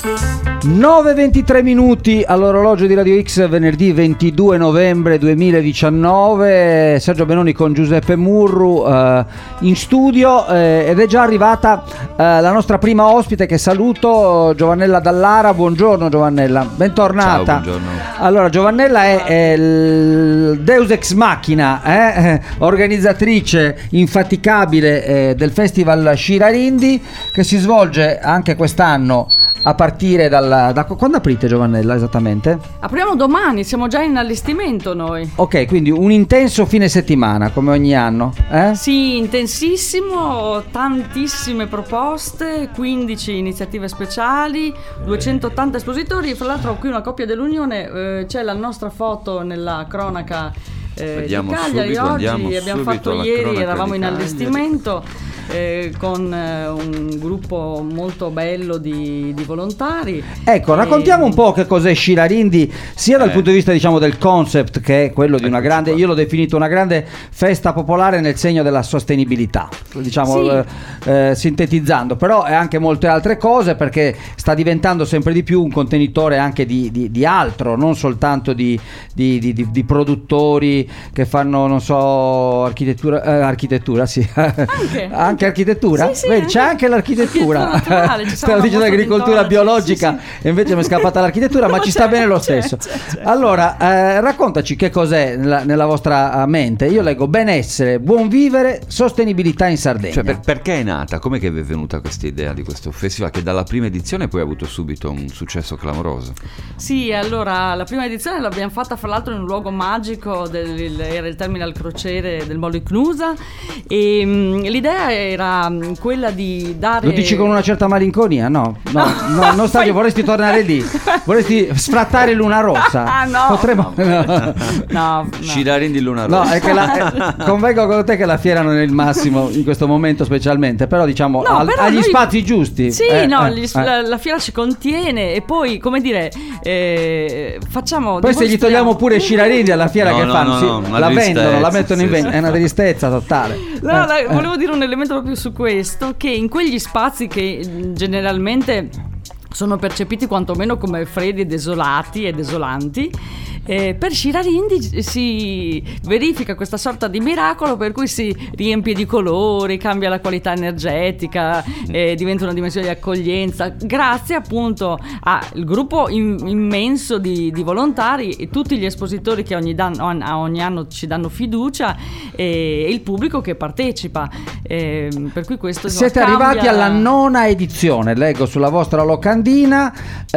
9:23 minuti all'orologio di Radio X, venerdì 22 novembre 2019. Sergio Benoni con Giuseppe Murru in studio ed è già arrivata la nostra prima ospite, che saluto, Giovannella Dallara. Buongiorno Giovannella, bentornata. Ciao, buongiorno. Allora, Giovannella è il Deus Ex Machina, organizzatrice infaticabile del Festival Shirarindi, che si svolge anche quest'anno a partire da quando aprite, Giovannella, esattamente? Apriamo domani, siamo già in allestimento noi. Ok, quindi un intenso fine settimana come ogni anno, Sì, intensissimo, tantissime proposte, 15 iniziative speciali, 280 espositori. Fra l'altro qui una coppia dell'Unione, c'è la nostra foto nella cronaca di Cagliari. Oggi abbiamo fatto ieri, eravamo in allestimento con un gruppo molto bello di volontari. Ecco, raccontiamo un po' che cos'è Shirarindi, sia dal punto di vista, diciamo, del concept, che è quello di una grande, io l'ho definito una grande festa popolare nel segno della sostenibilità, diciamo, sì. Sintetizzando, però è anche molte altre cose, perché sta diventando sempre di più un contenitore anche di altro, non soltanto di produttori che fanno, non so, architettura, sì. Anche architettura? Sì, vedi, c'è anche l'architettura. Stavo dicendo agricoltura biologica, sì. E invece mi è scappata l'architettura, ma ci sta bene lo stesso. C'è. Allora, raccontaci che cos'è nella vostra mente. Io leggo benessere, buon vivere, sostenibilità in Sardegna. Cioè, perché è nata? Com'è che vi è venuta questa idea di questo festival, che dalla prima edizione poi ha avuto subito un successo clamoroso? Sì, allora, la prima edizione l'abbiamo fatta fra l'altro in un luogo magico, era il Terminal Crociere del Molo Icnusa, e l'idea era quella di dare... Lo dici con una certa malinconia? No, non stadio, vorresti tornare lì? Vorresti sfrattare Luna Rossa? Ah, no. Potremmo... No. Shirarindi Luna Rossa. No, è che convengo con te che la fiera non è il massimo in questo momento, specialmente, però diciamo agli spazi giusti. Sì, la fiera ci contiene, e poi, come dire, facciamo... Poi se gli togliamo pure Shirarindi alla fiera, che fanno? La vendono, la mettono in vendita, è una tristezza totale. Volevo dire un elemento proprio su questo, che in quegli spazi che generalmente sono percepiti quantomeno come freddi e desolati e desolanti, per Shirarindi si verifica questa sorta di miracolo per cui si riempie di colori, cambia la qualità energetica, diventa una dimensione di accoglienza, grazie appunto al gruppo immenso di volontari e tutti gli espositori che ogni anno ci danno fiducia, e il pubblico che partecipa, per cui questo siete arrivati alla 9ª edizione, leggo sulla vostra locandina,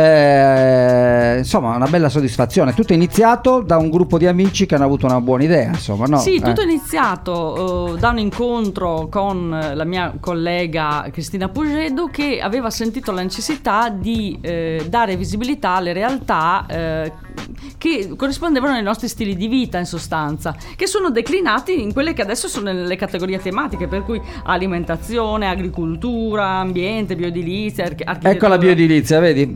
insomma una bella soddisfazione. Tutto è iniziato da un gruppo di amici che hanno avuto una buona idea, insomma, no? Sì, tutto è iniziato da un incontro con la mia collega Cristina Pugedo, che aveva sentito la necessità di dare visibilità alle realtà che corrispondevano ai nostri stili di vita, in sostanza, che sono declinati in quelle che adesso sono le categorie tematiche, per cui alimentazione, agricoltura, ambiente, bioedilizia, architettura. Ecco la bioedilizia, vedi?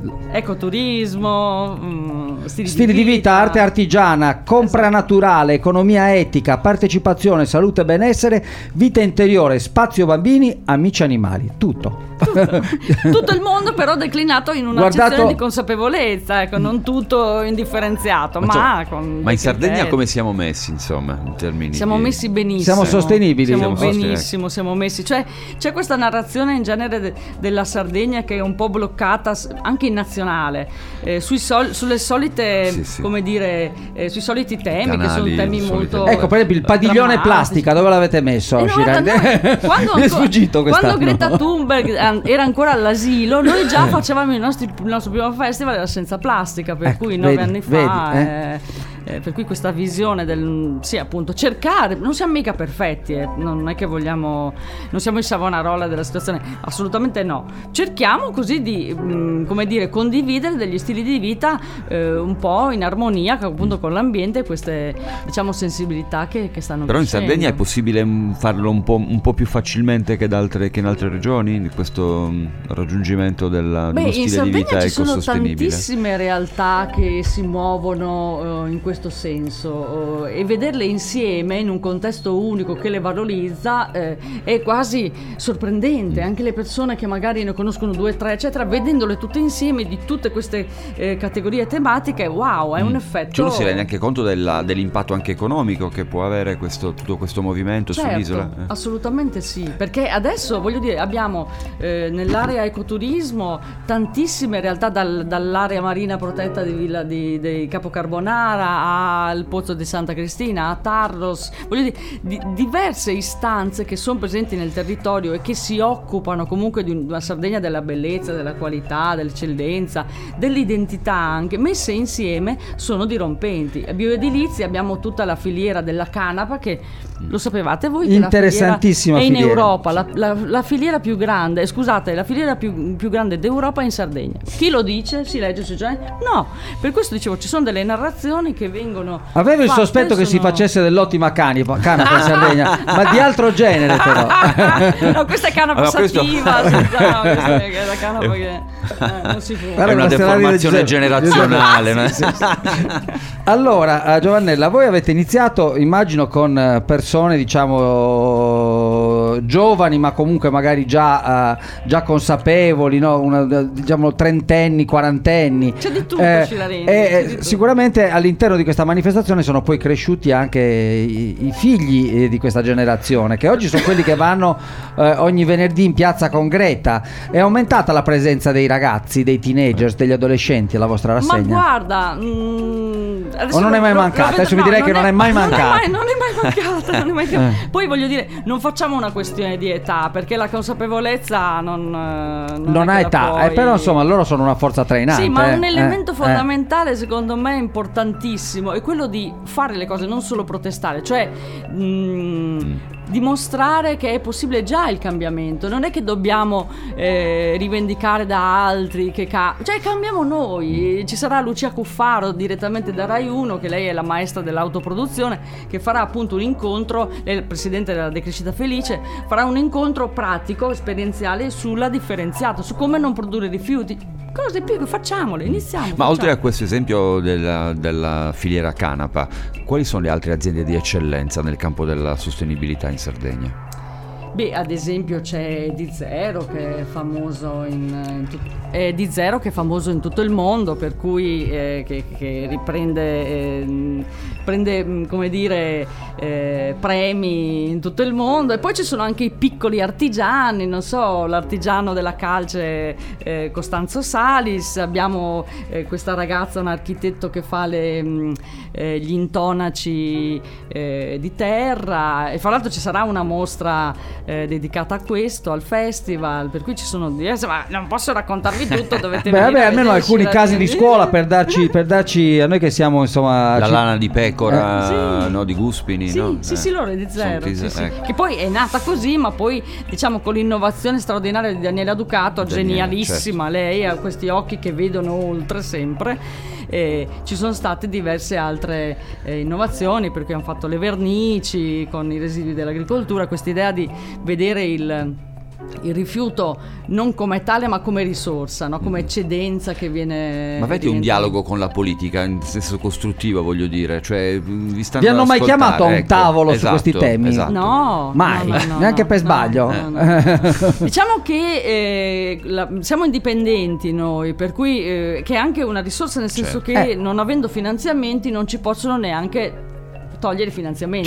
Ecoturismo, stili di vita, arte artigiana, compra naturale, economia etica, partecipazione, salute e benessere, vita interiore, spazio bambini, amici animali, tutto il mondo, però declinato in un'accezione di consapevolezza, ecco, non tutto indifferenziato, ma in Sardegna come siamo messi, insomma, in termini siamo messi benissimo, siamo sostenibili, siamo benissimo, siamo messi, cioè c'è questa narrazione in genere della Sardegna che è un po' bloccata anche in nazionale, sulle solite come dire, sui soliti temi, canali, che sono temi molto... Ecco, per esempio il padiglione plastica, dove l'avete messo? Mi è sfuggito quest'anno. Quando Greta Thunberg era ancora all'asilo, noi già facevamo il nostro primo festival, era senza plastica, per cui 9 anni fa. Per cui questa visione del sì, appunto, cercare, non siamo mica perfetti, non è che vogliamo, non siamo il Savonarola della situazione, assolutamente no. Cerchiamo così di come dire, condividere degli stili di vita un po' in armonia appunto con l'ambiente e queste, diciamo, sensibilità che stanno però crescendo. In Sardegna è possibile farlo un po' più facilmente che in altre regioni, di questo raggiungimento dello stile di vita ecosostenibile? Ci sono tantissime realtà che si muovono in questo questo senso, e vederle insieme in un contesto unico che le valorizza è quasi sorprendente. Anche le persone che magari ne conoscono 2 o 3 eccetera, vedendole tutte insieme di tutte queste categorie tematiche, wow, è un effetto. Cioè non si rende neanche conto dell'impatto anche economico che può avere tutto questo movimento, certo, sull'isola. Assolutamente sì, perché adesso voglio dire abbiamo nell'area ecoturismo tantissime realtà, dall'area marina protetta di Villa di Capo Carbonara al Pozzo di Santa Cristina, a Tarros, voglio dire diverse istanze che sono presenti nel territorio e che si occupano comunque di una Sardegna della bellezza, della qualità, dell'eccellenza, dell'identità, anche messe insieme sono dirompenti. A bioedilizia abbiamo tutta la filiera della canapa, che lo sapevate voi che interessantissima è in filiera. Europa la filiera più grande, scusate, la filiera più grande d'Europa è in Sardegna. Chi lo dice? Si legge sui giornali? No, per questo dicevo, ci sono delle narrazioni che vengono avevo il sospetto che si facesse dell'ottima canapa in Sardegna, ma di altro genere però. No, questa è canapa sativa, no, questa è la canapa che non si può. È una deformazione generazionale. Sì. Allora, Giovannella, voi avete iniziato, immagino, con persone, diciamo, giovani, ma comunque magari già consapevoli, no? Diciamo trentenni, quarantenni. C'è di tutto, Scilarini. Sicuramente all'interno di questa manifestazione sono poi cresciuti anche i figli di questa generazione, che oggi sono quelli che vanno ogni venerdì in piazza con Greta. È aumentata la presenza dei ragazzi, dei teenagers, degli adolescenti alla vostra rassegna? Ma guarda, o non è mai mancata? Adesso mi direi che non è mai mancata. Non è mai mancata. Poi voglio dire, non facciamo una questione di età, perché la consapevolezza non ha età, però insomma loro sono una forza trainante. Sì, ma un elemento fondamentale secondo me importantissimo è quello di fare le cose, non solo protestare, cioè dimostrare che è possibile già il cambiamento. Non è che dobbiamo rivendicare da altri cioè cambiamo noi. Ci sarà Lucia Cuffaro direttamente da Rai 1, che lei è la maestra dell'autoproduzione, che farà appunto un incontro, lei è il presidente della Decrescita Felice, farà un incontro pratico, esperienziale sulla differenziata, su come non produrre rifiuti. Cose più che facciamole, iniziamo. Ma oltre a questo esempio della filiera canapa, quali sono le altre aziende di eccellenza nel campo della sostenibilità in Sardegna? Beh, ad esempio c'è Di Zero, che è famoso in tutto il mondo, per cui che prende come dire premi in tutto il mondo. E poi ci sono anche i piccoli artigiani, non so, l'artigiano della calce Costanzo Salis, abbiamo questa ragazza, un architetto che fa gli intonaci di terra, e fra l'altro ci sarà una mostra dedicata a questo al festival, per cui ci sono diverse, ma non posso raccontarvi tutto, dovete venire. Almeno alcuni casi di scuola per darci a noi che siamo insomma la lana di pecora, sì. No, di Guspini, sì, no? Sì, loro Di Zero, ecco. Che poi è nata così, ma poi diciamo con l'innovazione straordinaria di Daniela Ducato, genialissima, certo. Lei ha questi occhi che vedono oltre sempre. Ci sono state diverse altre innovazioni, perché hanno fatto le vernici con i residui dell'agricoltura, questa idea di vedere il rifiuto non come tale ma come risorsa, no? Come eccedenza che viene. Ma avete un dialogo con la politica in senso costruttivo, voglio dire, cioè vi hanno mai chiamato a un tavolo su questi temi? Esatto. No, mai, no, neanche per sbaglio. No. Diciamo che siamo indipendenti noi, per cui che è anche una risorsa, nel senso che non avendo finanziamenti non ci possono neanche togliere i finanziamenti.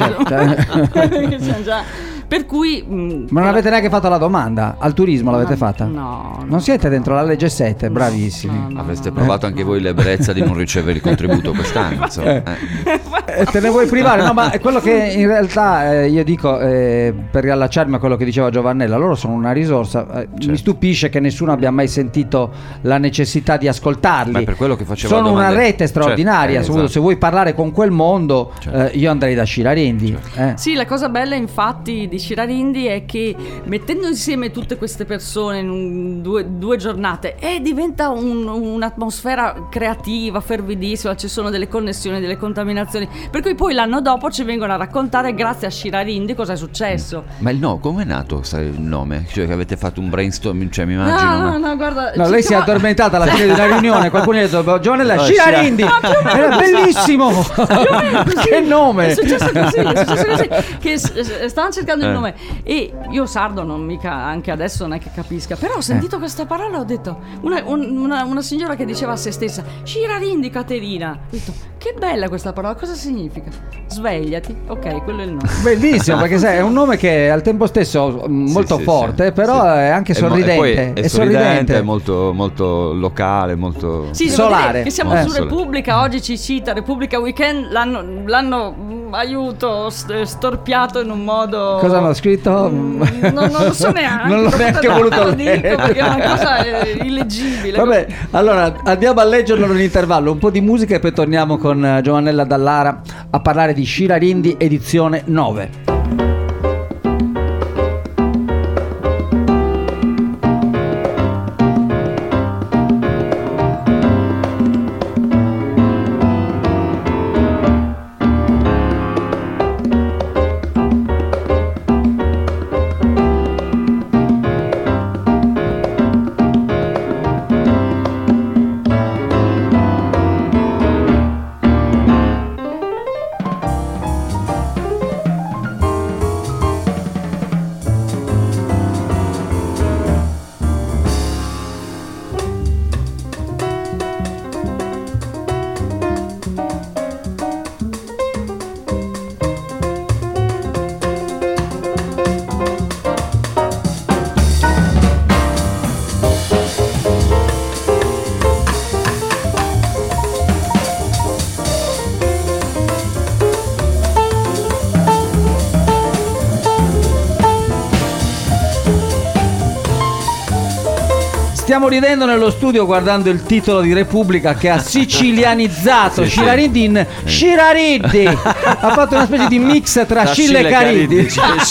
Certo. Per cui ma non avete neanche fatto la domanda al turismo, l'avete fatta? No. Non siete dentro la legge 7, bravissimi. No, avreste provato anche voi l'ebbrezza di non ricevere il contributo quest'anno, te ne vuoi privare? No, ma è quello che in realtà io dico, per riallacciarmi a quello che diceva Giovannella, loro sono una risorsa. Certo. Mi stupisce che nessuno abbia mai sentito la necessità di ascoltarli. Ma è per quello che facevo sono una rete straordinaria. Certo, esatto. Se vuoi parlare con quel mondo, io andrei da Scilarindi. Sì, la cosa bella infatti di Shirarindi è che mettendo insieme tutte queste persone in due giornate diventa un'atmosfera creativa, fervidissima, ci sono delle connessioni, delle contaminazioni, per cui poi l'anno dopo ci vengono a raccontare grazie a Shirarindi cosa è successo. Ma come è nato il nome? Cioè che avete fatto un brainstorm, cioè mi immagino. No, guarda. No, lei si è addormentata alla fine di una riunione, qualcuno gli ha detto Giovanella Shirarindi, era bellissimo. Che nome! È successo così, che stavano cercando il nome e io sardo non mica, anche adesso non è che capisca, però ho sentito questa parola, ho detto una signora che diceva a se stessa Shirarindi Caterina, ho detto che bella questa parola, cosa significa? Svegliati, ok, quello è il nome. Bellissimo, perché sai, è un nome che è al tempo stesso molto forte, però è anche sorridente. È sorridente, è molto, molto locale, molto solare. Che siamo su Repubblica, oggi ci cita Repubblica Weekend, l'hanno aiuto storpiato in un modo. Cosa hanno scritto? Non lo so neanche. Non l'ho neanche voluto leggere perché è una cosa illeggibile. Vabbè, allora andiamo a leggerlo nell'intervallo, un po' di musica e poi torniamo con Giovanella Dallara a parlare di Shirarindi edizione 9. Stiamo ridendo nello studio guardando il titolo di Repubblica che ha sicilianizzato Shirarindi in Shirarindi. Ha fatto una specie di mix tra Scilla e Cariddi.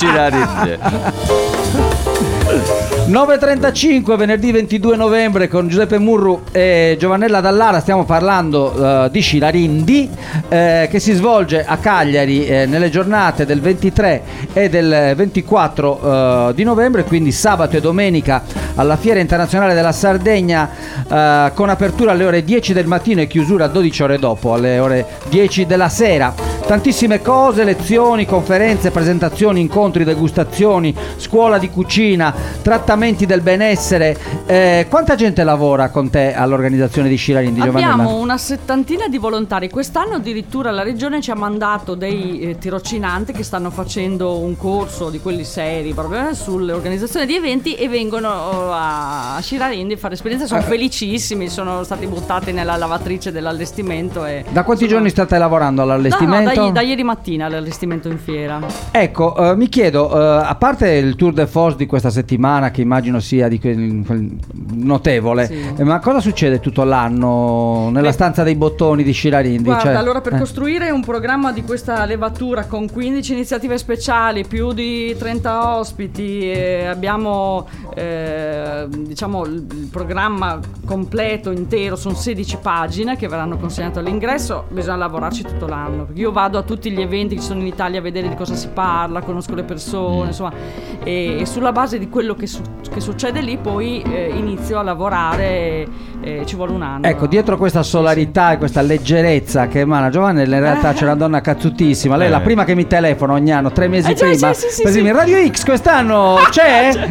9.35 venerdì 22 novembre con Giuseppe Murru e Giovanella Dallara. Stiamo parlando di Shirarindi che si svolge a Cagliari nelle giornate del 23 e del 24 di novembre, quindi sabato e domenica alla Fiera Internazionale della Sardegna, con apertura alle ore 10 del mattino e chiusura 12 ore dopo, alle ore 10 della sera. Tantissime cose, lezioni, conferenze, presentazioni, incontri, degustazioni, scuola di cucina, trattamenti del benessere. Quanta gente lavora con te all'organizzazione di Shirarindi, Giovanella? Abbiamo una settantina di volontari. Quest'anno addirittura la regione ci ha mandato dei tirocinanti che stanno facendo un corso di quelli seri proprio sull'organizzazione di eventi e vengono a Shirarindi a fare esperienza. Sono felicissimi, sono stati buttati nella lavatrice dell'allestimento. Da quanti giorni state lavorando all'allestimento? No, da ieri mattina all'allestimento in fiera. Ecco, mi chiedo, a parte il tour de force di questa settimana che immagino sia di notevole, sì, ma cosa succede tutto l'anno nella stanza dei bottoni di Shirarindi? Guarda, allora per costruire un programma di questa levatura con 15 iniziative speciali, più di 30 ospiti, abbiamo diciamo il programma completo intero, sono 16 pagine che verranno consegnate all'ingresso. Bisogna lavorarci tutto l'anno, perché io vado a tutti gli eventi che sono in Italia a vedere di cosa si parla, conosco le persone, insomma, e sulla base di quello che succede lì poi inizio a lavorare, ci vuole un anno. Ecco, dietro questa solarità e questa leggerezza che emana Giovanella, in realtà c'è una donna cazzutissima. Lei è la prima che mi telefona ogni anno, 3 mesi prima, per dirmi Radio X quest'anno c'è?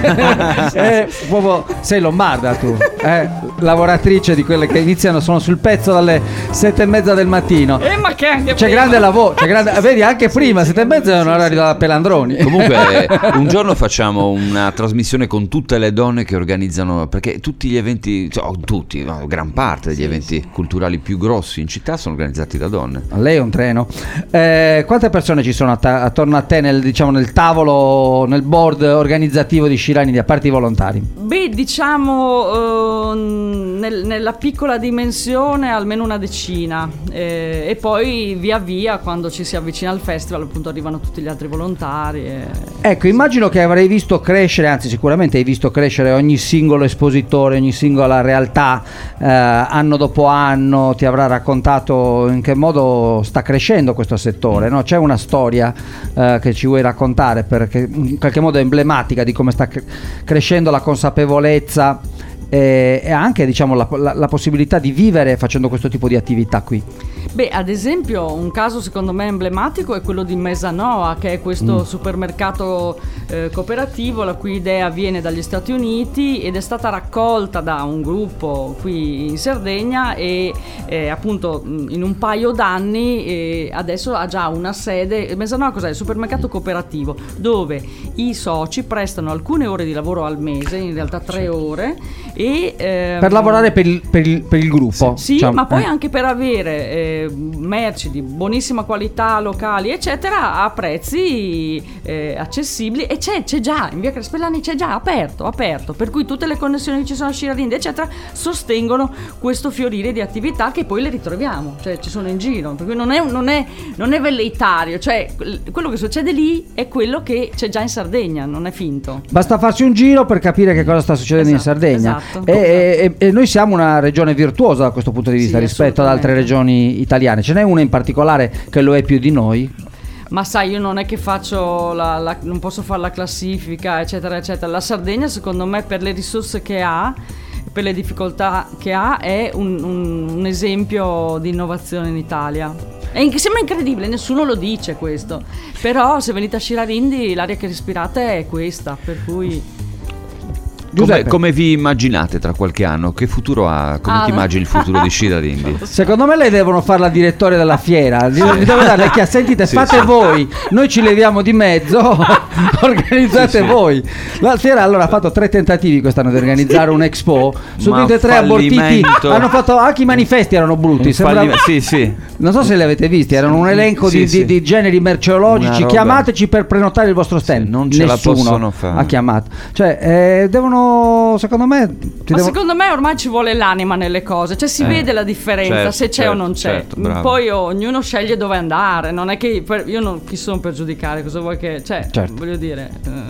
Proprio sei lombarda tu, lavoratrice di quelle che iniziano, sono sul pezzo dalle 7:30 del mattino. Ma che anche c'è grande lavoro, vedi anche prima 7:30 è un orario da Pelandroni. Comunque un giorno facciamo una trasmissione con tutte le donne che organizzano, perché tutti gli eventi, gran parte degli eventi culturali più grossi in città sono organizzati da donne. Lei è un treno. Quante persone ci sono attorno a te nel tavolo, nel board organizzativo di Shirarindi, a parte i volontari? Beh, diciamo nella piccola dimensione almeno una decina, e poi via via, quando ci si avvicina al festival, appunto arrivano tutti gli altri volontari. Ecco, immagino che avrei visto crescere, anzi sicuramente hai visto crescere ogni singolo espositore, ogni singola realtà, anno dopo anno ti avrà raccontato in che modo sta crescendo questo settore, no? C'è una storia che ci vuoi raccontare, perché in qualche modo è emblematica di come sta crescendo la consapevolezza e anche, diciamo, la possibilità di vivere facendo questo tipo di attività qui. Beh, ad esempio, un caso secondo me emblematico è quello di Mesa Noa, che è questo supermercato cooperativo la cui idea viene dagli Stati Uniti ed è stata raccolta da un gruppo qui in Sardegna e appunto in un paio d'anni adesso ha già una sede. Mesa Noa cos'è? Il supermercato cooperativo dove i soci prestano alcune ore di lavoro al mese, in realtà 3 ore, e per lavorare per il gruppo. Sì, diciamo, ma poi anche per avere merci di buonissima qualità, locali eccetera, a prezzi accessibili, e c'è già in via Crespellani, c'è già aperto, per cui tutte le connessioni che ci sono a Scirarindi eccetera sostengono questo fiorire di attività che poi le ritroviamo, cioè ci sono in giro, per cui non è velleitario, cioè quello che succede lì è quello che c'è già in Sardegna, non è finto. Basta farsi un giro per capire che cosa sta succedendo in Sardegna. Esatto. E noi siamo una regione virtuosa da questo punto di vista, rispetto ad altre regioni italiane. Ce n'è una in particolare che lo è più di noi? Ma sai, io non è che faccio non posso fare la classifica eccetera eccetera. La Sardegna secondo me, per le risorse che ha, per le difficoltà che ha, è un esempio di innovazione in Italia. Sembra incredibile, nessuno lo dice questo, però se venite a Scirarindi l'aria che respirate è questa, per cui... Come vi immaginate tra qualche anno? Che futuro ha? Come ti immagini il futuro di Scirarindi? Secondo me lei devono fare la direttore della fiera. Gli devo dare le chiasse, sentite, fate voi, noi ci leviamo di mezzo, organizzate voi. La fiera allora ha fatto 3 tentativi quest'anno di organizzare un Expo, su tutti e 3 abortiti. Hanno fatto anche i manifesti erano brutti. Sì. Non so se li avete visti, erano un elenco di generi merceologici. Chiamateci per prenotare il vostro stand. Non ce la possono fare. Ha chiamato. Cioè, devono, secondo me. Secondo me ormai ci vuole l'anima nelle cose, cioè si vede la differenza, se c'è o non c'è. Poi ognuno sceglie dove andare, non è che chi sono per giudicare, cosa vuoi che. Voglio dire.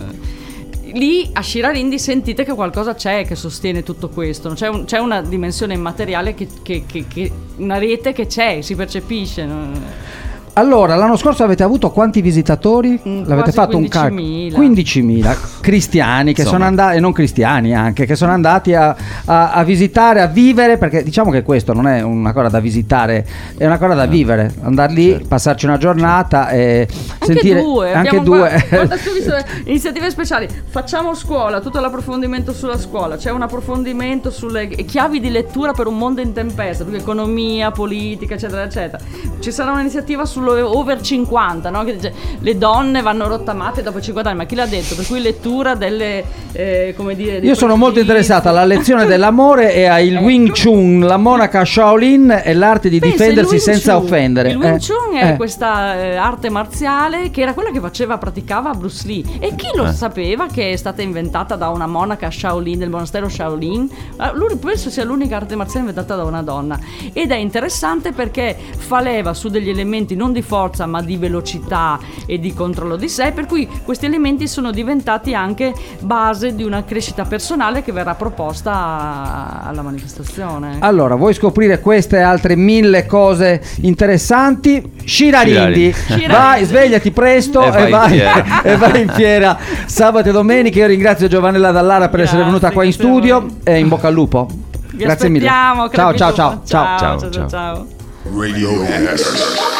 Lì a Scirarindi sentite che qualcosa c'è che sostiene tutto questo, c'è una dimensione immateriale che una rete che c'è, si percepisce. Allora, l'anno scorso avete avuto quanti visitatori? L'avete fatto 15.000. 15.000 cristiani che sono andati, e non cristiani anche, che sono andati a visitare, a vivere, perché diciamo che questo non è una cosa da visitare, è una cosa da vivere, andare lì, passarci una giornata e sentire anche due. Guarda, tu hai visto iniziative speciali, facciamo scuola, tutto l'approfondimento sulla scuola, c'è un approfondimento sulle chiavi di lettura per un mondo in tempesta, perché economia, politica eccetera eccetera. Ci sarà un'iniziativa sullo over 50, no? Che dice, le donne vanno rottamate dopo 50 anni, ma chi l'ha detto? Per cui lettura delle come dire, io sono molto interessata alla lezione dell'amore e al Wing Chun, la monaca Shaolin e l'arte di difendersi senza offendere. Il Wing Chun è questa arte marziale che era quella che praticava Bruce Lee, e chi lo sapeva che è stata inventata da una monaca Shaolin del monastero Shaolin. Lui penso sia l'unica arte marziale inventata da una donna, ed è interessante perché fa leva su degli elementi non di forza ma di velocità e di controllo di sé, per cui questi elementi sono diventati anche base di una crescita personale che verrà proposta alla manifestazione. Allora, vuoi scoprire queste e altre 1000 cose interessanti? Scirarindi. Vai, svegliati presto e vai in fiera sabato e domenica. Io ringrazio Giovanella Dallara per essere venuta qua in studio e in bocca al lupo. Grazie mille. Ciao. Ciao. Ciao. Radiohead.